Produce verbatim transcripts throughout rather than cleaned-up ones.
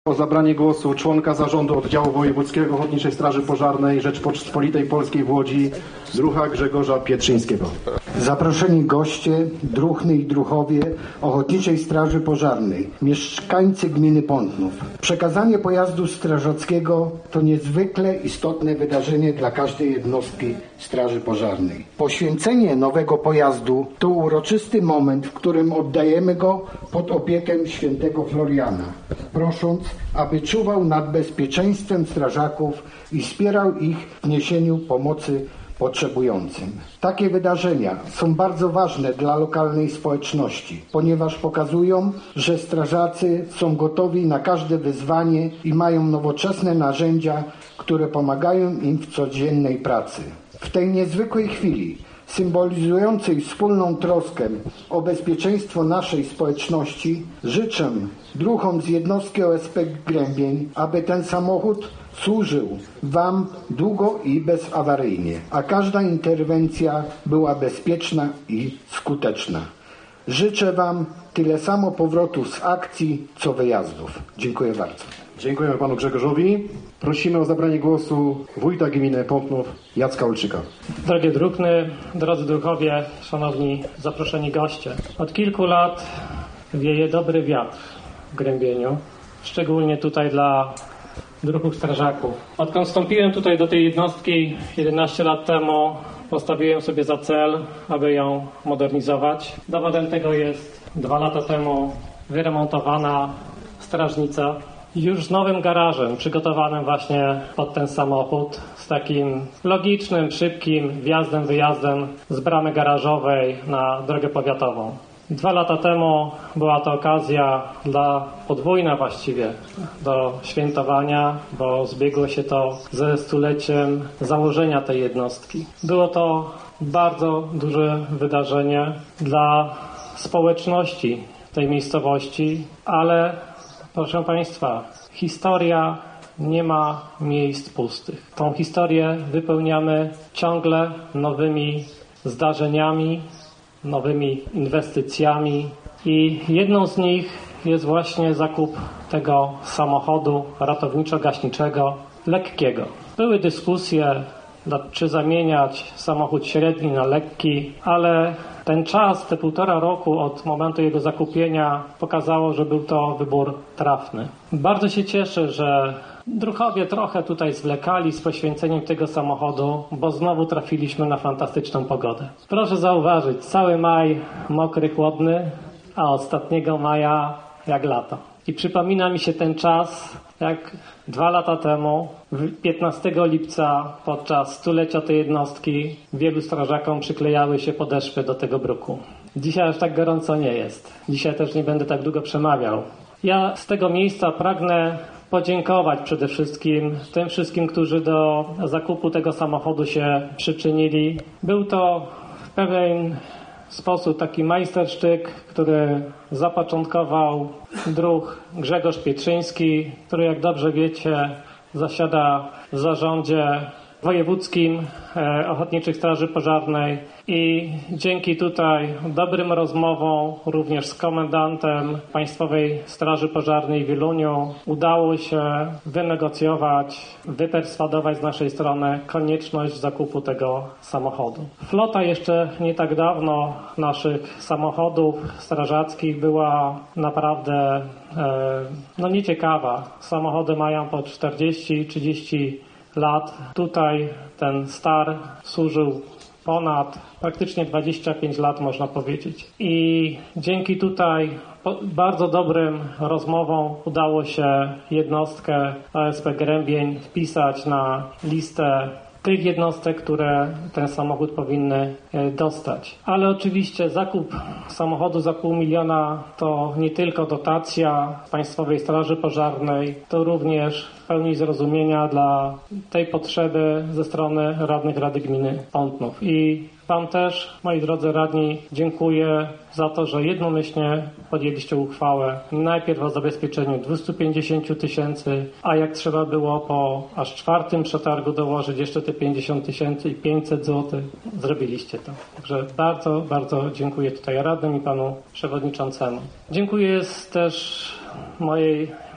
O zabranie głosu członka zarządu oddziału wojewódzkiego Ochotniczej Straży Pożarnej Rzeczypospolitej Polskiej w Łodzi, druha Grzegorza Pietrzyńskiego. Zaproszeni goście, druhny i druhowie Ochotniczej Straży Pożarnej, mieszkańcy gminy Pątnów. Przekazanie pojazdu strażackiego to niezwykle istotne wydarzenie dla każdej jednostki Straży Pożarnej. Poświęcenie nowego pojazdu to uroczysty moment, w którym oddajemy go pod opiekę świętego Floriana, prosząc, aby czuwał nad bezpieczeństwem strażaków i wspierał ich w niesieniu pomocy potrzebującym. Takie wydarzenia są bardzo ważne dla lokalnej społeczności, ponieważ pokazują, że strażacy są gotowi na każde wyzwanie i mają nowoczesne narzędzia, które pomagają im w codziennej pracy. W tej niezwykłej chwili, symbolizującej wspólną troskę o bezpieczeństwo naszej społeczności, życzę druhom z jednostki O S P Grębień, aby ten samochód służył Wam długo i bezawaryjnie, a każda interwencja była bezpieczna i skuteczna. Życzę Wam tyle samo powrotów z akcji, co wyjazdów. Dziękuję bardzo. Dziękujemy panu Grzegorzowi. Prosimy o zabranie głosu wójta gminy Pątnów Jacka Olczyka. Drogie druhny, drodzy druhowie, szanowni zaproszeni goście. Od kilku lat wieje dobry wiatr w Grębieniu, szczególnie tutaj dla druhów strażaków. Odkąd wstąpiłem tutaj do tej jednostki jedenaście lat temu, postawiłem sobie za cel, aby ją modernizować. Dowodem tego jest dwa lata temu wyremontowana strażnica, już z nowym garażem przygotowanym właśnie pod ten samochód, z takim logicznym, szybkim wjazdem, wyjazdem z bramy garażowej na drogę powiatową. Dwa lata temu była to okazja dla podwójna właściwie do świętowania, bo zbiegło się to ze stuleciem założenia tej jednostki. Było to bardzo duże wydarzenie dla społeczności tej miejscowości, ale proszę Państwa, historia nie ma miejsc pustych. Tą historię wypełniamy ciągle nowymi zdarzeniami, nowymi inwestycjami i jedną z nich jest właśnie zakup tego samochodu ratowniczo-gaśniczego lekkiego. Były dyskusje, czy zamieniać samochód średni na lekki, ale ten czas, te półtora roku od momentu jego zakupienia pokazało, że był to wybór trafny. Bardzo się cieszę, że druhowie trochę tutaj zwlekali z poświęceniem tego samochodu, bo znowu trafiliśmy na fantastyczną pogodę. Proszę zauważyć, cały maj mokry, chłodny, a ostatniego maja jak lato. I przypomina mi się ten czas, jak dwa lata temu, piętnastego lipca, podczas stulecia tej jednostki, wielu strażakom przyklejały się podeszwy do tego bruku. Dzisiaj aż tak gorąco nie jest. Dzisiaj też nie będę tak długo przemawiał. Ja z tego miejsca pragnę podziękować przede wszystkim tym wszystkim, którzy do zakupu tego samochodu się przyczynili. Był to w pewien sposób taki majstersztyk, który zapoczątkował druh Grzegorz Pietrzyński, który, jak dobrze wiecie, zasiada w zarządzie wojewódzkim Ochotniczych Straży Pożarnej i dzięki tutaj dobrym rozmowom również z komendantem Państwowej Straży Pożarnej w Wieluniu udało się wynegocjować, wyperswadować z naszej strony konieczność zakupu tego samochodu. Flota jeszcze nie tak dawno naszych samochodów strażackich była naprawdę e, no nieciekawa. Samochody mają po czterdzieści trzydzieści lat. Tutaj ten star służył ponad praktycznie dwadzieścia pięć lat, można powiedzieć. I dzięki tutaj bardzo dobrym rozmowom udało się jednostkę O S P Grębień wpisać na listę tych jednostek, które ten samochód powinny dostać. Ale oczywiście zakup samochodu za pół miliona to nie tylko dotacja Państwowej Straży Pożarnej, to również w pełni zrozumienia dla tej potrzeby ze strony radnych Rady Gminy Pątnów. I Wam też, moi drodzy radni, dziękuję za to, że jednomyślnie podjęliście uchwałę najpierw o zabezpieczeniu dwieście pięćdziesiąt tysięcy, a jak trzeba było po aż czwartym przetargu dołożyć jeszcze te pięćdziesiąt tysięcy i pięćset złotych, zrobiliście to. Także bardzo, bardzo dziękuję tutaj radnym i panu przewodniczącemu. Dziękuję też mojej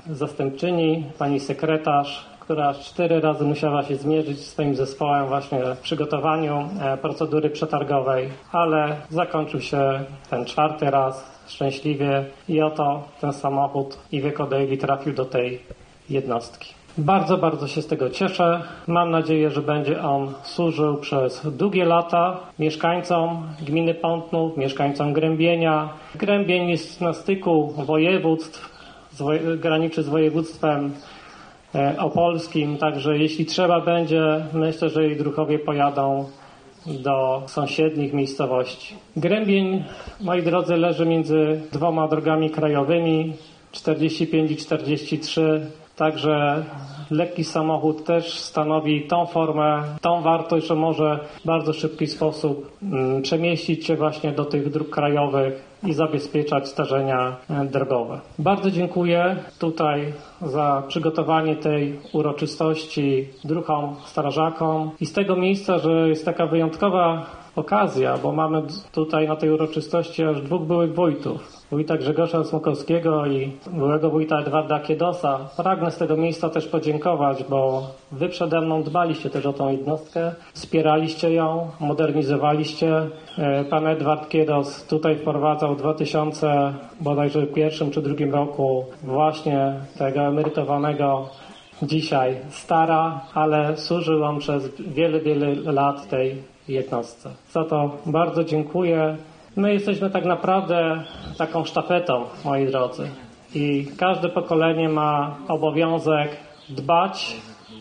zastępczyni, pani sekretarz, która aż cztery razy musiała się zmierzyć z swoim zespołem właśnie w przygotowaniu procedury przetargowej, ale zakończył się ten czwarty raz szczęśliwie i oto ten samochód Iveco Daily trafił do tej jednostki. Bardzo, bardzo się z tego cieszę. Mam nadzieję, że będzie on służył przez długie lata mieszkańcom gminy Pątnów, mieszkańcom Grębienia. Grębień jest na styku województw, z woj- graniczy z województwem opolskim, także jeśli trzeba będzie, myślę, że i druhowie pojadą do sąsiednich miejscowości. Grębień, moi drodzy, leży między dwoma drogami krajowymi, czterdzieści pięć i czterdzieści trzy, także lekki samochód też stanowi tą formę, tą wartość, że może w bardzo szybki sposób mm, przemieścić się właśnie do tych dróg krajowych i zabezpieczać zdarzenia drogowe. Bardzo dziękuję tutaj za przygotowanie tej uroczystości druhom, strażakom i z tego miejsca, że jest taka wyjątkowa okazja, bo mamy tutaj na tej uroczystości aż dwóch byłych wójtów. Wójta Grzegorza Smokowskiego i byłego wójta Edwarda Kiedosa. Pragnę z tego miejsca też podziękować, bo wy przede mną dbaliście też o tą jednostkę, wspieraliście ją, modernizowaliście. Pan Edward Kiedos tutaj wprowadzał w dwa tysiące bodajże pierwszym czy drugim roku właśnie tego emerytowanego dzisiaj stara, ale służył on przez wiele, wiele lat tej jednostce. Za to bardzo dziękuję. My jesteśmy tak naprawdę taką sztafetą, moi drodzy. I każde pokolenie ma obowiązek dbać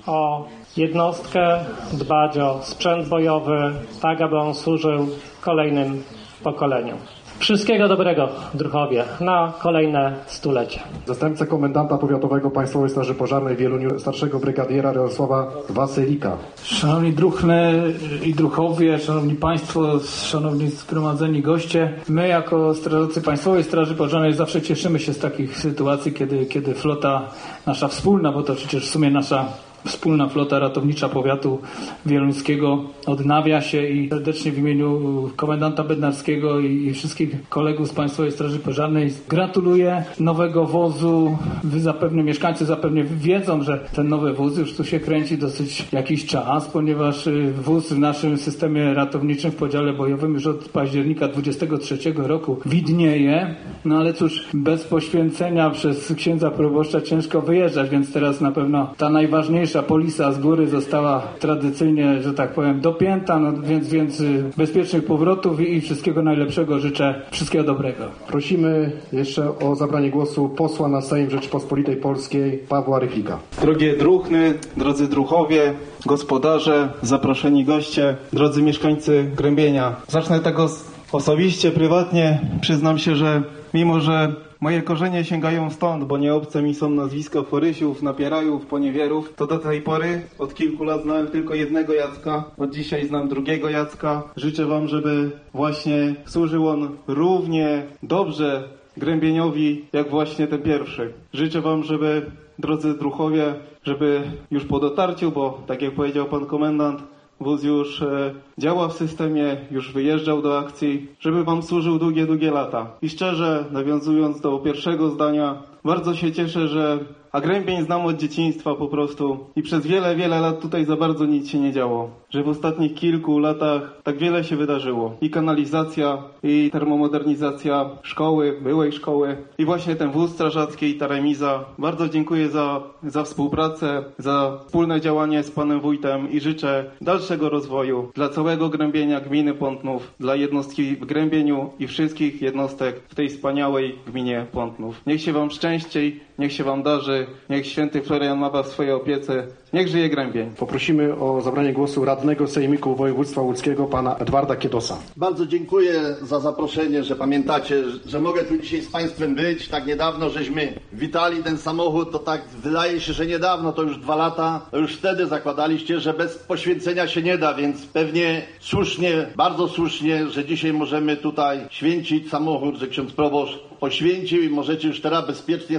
o jednostkę, dbać o sprzęt bojowy, tak aby on służył kolejnym pokoleniom. Wszystkiego dobrego, druhowie, na kolejne stulecie. Zastępca komendanta powiatowego Państwowej Straży Pożarnej w Wieluniu, starszego brygadiera Jarosława Wasylika. Szanowni druhny i druhowie, szanowni państwo, szanowni zgromadzeni goście, my jako strażacy Państwowej Straży Pożarnej zawsze cieszymy się z takich sytuacji, kiedy, kiedy flota nasza wspólna, bo to przecież w sumie nasza wspólna flota ratownicza powiatu wieluńskiego odnawia się i serdecznie w imieniu komendanta Bednarskiego i, i wszystkich kolegów z Państwowej Straży Pożarnej gratuluję nowego wozu. Wy zapewne, mieszkańcy zapewne wiedzą, że ten nowy wóz już tu się kręci dosyć jakiś czas, ponieważ wóz w naszym systemie ratowniczym w podziale bojowym już od października dwudziestego trzeciego roku widnieje. No ale cóż, bez poświęcenia przez księdza proboszcza ciężko wyjeżdżać, więc teraz na pewno ta najważniejsza polisa z góry została tradycyjnie, że tak powiem, dopięta, no więc, więc bezpiecznych powrotów i, i wszystkiego najlepszego życzę, wszystkiego dobrego. Prosimy jeszcze o zabranie głosu posła na Sejm Rzeczypospolitej Polskiej Pawła Rychlika. Drogie druhny, drodzy druhowie, gospodarze, zaproszeni goście, drodzy mieszkańcy Grębienia. Zacznę tego osobiście, prywatnie. Przyznam się, że mimo, że moje korzenie sięgają stąd, bo nie obce mi są nazwiska Forysiów, Napierajów, Poniewierów, to do tej pory od kilku lat znałem tylko jednego Jacka, od dzisiaj znam drugiego Jacka. Życzę wam, żeby właśnie służył on równie dobrze Grębieniowi, jak właśnie ten pierwszy. Życzę wam, żeby, drodzy druhowie, żeby już po dotarciu, bo tak jak powiedział pan komendant, wóz już e, działa w systemie, już wyjeżdżał do akcji, żeby wam służył długie, długie lata. I szczerze, nawiązując do pierwszego zdania, bardzo się cieszę, że a Grębień znam od dzieciństwa po prostu i przez wiele, wiele lat tutaj za bardzo nic się nie działo. Że w ostatnich kilku latach tak wiele się wydarzyło. I kanalizacja, i termomodernizacja szkoły, byłej szkoły, i właśnie ten wóz strażacki i ta remiza. Bardzo dziękuję za, za współpracę, za wspólne działanie z panem wójtem i życzę dalszego rozwoju dla całego Grębienia, gminy Pątnów, dla jednostki w Grębieniu i wszystkich jednostek w tej wspaniałej gminie Pątnów. Niech się wam szczęściej, niech się wam darzy, niech święty Florian ma was w swojej opiece. Niech żyje Grębień. Poprosimy o zabranie głosu radnego Sejmiku Województwa Łódzkiego pana Edwarda Kiedosa. Bardzo dziękuję za zaproszenie, że pamiętacie, że mogę tu dzisiaj z państwem być. Tak niedawno żeśmy witali ten samochód, to tak wydaje się, że niedawno, to już dwa lata. To już wtedy zakładaliście, że bez poświęcenia się nie da, więc pewnie słusznie, bardzo słusznie, że dzisiaj możemy tutaj święcić samochód, że ksiądz proboszcz poświęcił i możecie już teraz bezpiecznie z tą policją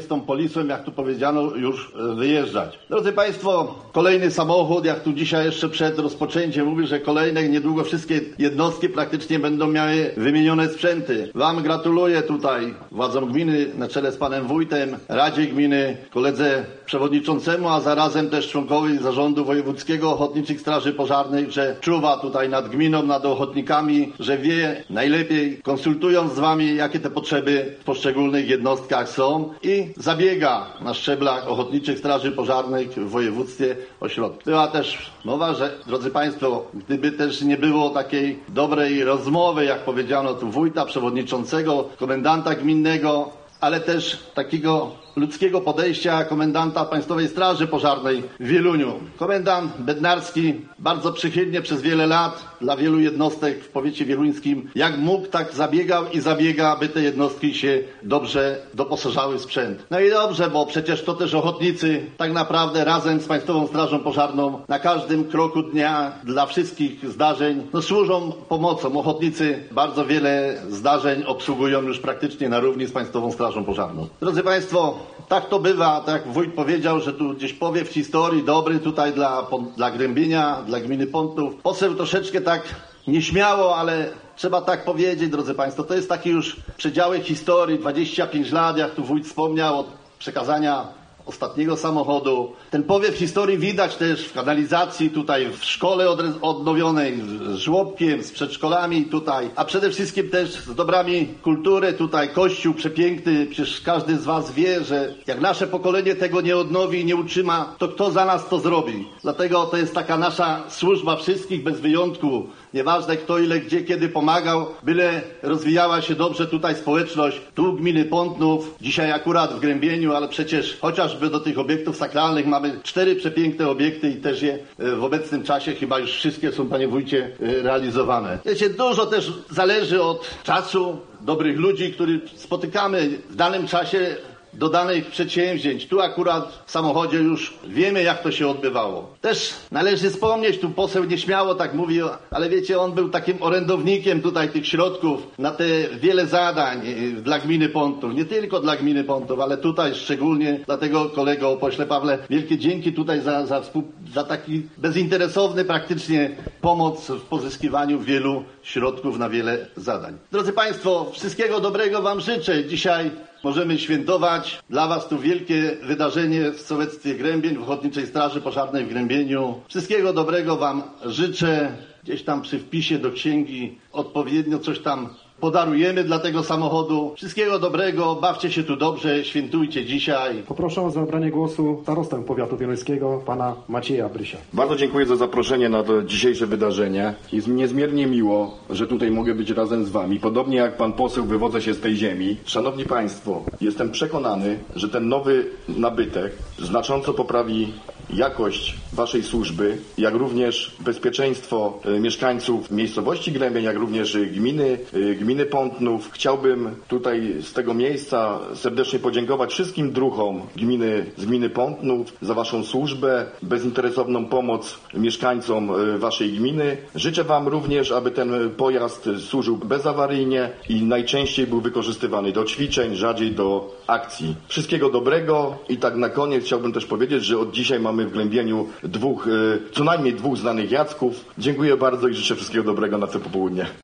Wisłą, jak tu powiedziano, już wyjeżdżać. Drodzy Państwo, kolejny samochód, jak tu dzisiaj jeszcze przed rozpoczęciem mówi, że kolejne, niedługo wszystkie jednostki praktycznie będą miały wymienione sprzęty. Wam gratuluję tutaj, władzom gminy na czele z panem wójtem, Radzie Gminy, koledze przewodniczącemu, a zarazem też członkowi Zarządu Wojewódzkiego Ochotniczych Straży Pożarnych, że czuwa tutaj nad gminą, nad ochotnikami, że wie najlepiej, konsultując z wami, jakie te potrzeby w poszczególnych jednostkach są i zabiega na szczeblach Ochotniczych Straży Pożarnych w województwie o środki. Była też mowa, że, drodzy Państwo, gdyby też nie było takiej dobrej rozmowy, jak powiedziano tu wójta, przewodniczącego, komendanta gminnego, ale też takiego ludzkiego podejścia komendanta Państwowej Straży Pożarnej w Wieluniu. Komendant Bednarski bardzo przychylnie przez wiele lat dla wielu jednostek w powiecie wieluńskim, jak mógł, tak zabiegał i zabiega, aby te jednostki się dobrze doposażały w sprzęt. No i dobrze, bo przecież to też ochotnicy tak naprawdę razem z Państwową Strażą Pożarną na każdym kroku dnia dla wszystkich zdarzeń no, służą pomocą. Ochotnicy bardzo wiele zdarzeń obsługują już praktycznie na równi z Państwową Strażą Pożarną. Drodzy Państwo, tak to bywa, tak jak wójt powiedział, że tu gdzieś powiew historii dobry tutaj dla, dla Grębienia, dla gminy Pątnów. Poseł troszeczkę tak nieśmiało, ale trzeba tak powiedzieć, drodzy Państwo, to jest taki już przedziały historii, dwadzieścia pięć lat, jak tu wójt wspomniał, od przekazania ostatniego samochodu. Ten powiew historii widać też w kanalizacji tutaj, w szkole odnowionej, z żłobkiem, z przedszkolami tutaj, a przede wszystkim też z dobrami kultury. Tutaj kościół przepiękny, przecież każdy z was wie, że jak nasze pokolenie tego nie odnowi i nie utrzyma, to kto za nas to zrobi? Dlatego to jest taka nasza służba wszystkich bez wyjątku. Nieważne kto ile, gdzie, kiedy pomagał, byle rozwijała się dobrze tutaj społeczność. Tu gminy Pątnów, dzisiaj akurat w Grębieniu, ale przecież chociażby do tych obiektów sakralnych mamy cztery przepiękne obiekty i też je w obecnym czasie chyba już wszystkie są, panie wójcie, realizowane. Wiecie, dużo też zależy od czasu, dobrych ludzi, których spotykamy w danym czasie do danych przedsięwzięć. Tu akurat w samochodzie już wiemy, jak to się odbywało. Też należy wspomnieć, tu poseł nieśmiało tak mówi, ale wiecie, on był takim orędownikiem tutaj tych środków na te wiele zadań dla gminy Pątnów. Nie tylko dla gminy Pątnów, ale tutaj szczególnie. Dlatego kolego pośle Pawle, wielkie dzięki tutaj za, za, za taki bezinteresowny praktycznie pomoc w pozyskiwaniu wielu środków na wiele zadań. Drodzy Państwo, wszystkiego dobrego wam życzę. Dzisiaj możemy świętować. Dla was tu wielkie wydarzenie w sołectwie Grębień, w Ochotniczej Straży Pożarnej w Grębieniu. Wszystkiego dobrego wam życzę. Gdzieś tam przy wpisie do księgi odpowiednio coś tam podarujemy dla tego samochodu. Wszystkiego dobrego, bawcie się tu dobrze, świętujcie dzisiaj. Poproszę o zabranie głosu starostę powiatu wieluńskiego, pana Macieja Brysia. Bardzo dziękuję za zaproszenie na to dzisiejsze wydarzenie. Jest mi niezmiernie miło, że tutaj mogę być razem z wami. Podobnie jak pan poseł, wywodzę się z tej ziemi. Szanowni Państwo, jestem przekonany, że ten nowy nabytek znacząco poprawi jakość waszej służby, jak również bezpieczeństwo mieszkańców miejscowości Grębień, jak również gminy, gminy Pątnów. Chciałbym tutaj z tego miejsca serdecznie podziękować wszystkim druhom gminy, z gminy Pątnów za waszą służbę, bezinteresowną pomoc mieszkańcom waszej gminy. Życzę wam również, aby ten pojazd służył bezawaryjnie i najczęściej był wykorzystywany do ćwiczeń, rzadziej do akcji. Wszystkiego dobrego i tak na koniec chciałbym też powiedzieć, że od dzisiaj mamy w Grębieniu dwóch, co najmniej dwóch znanych Jacków. Dziękuję bardzo i życzę wszystkiego dobrego na to popołudnie.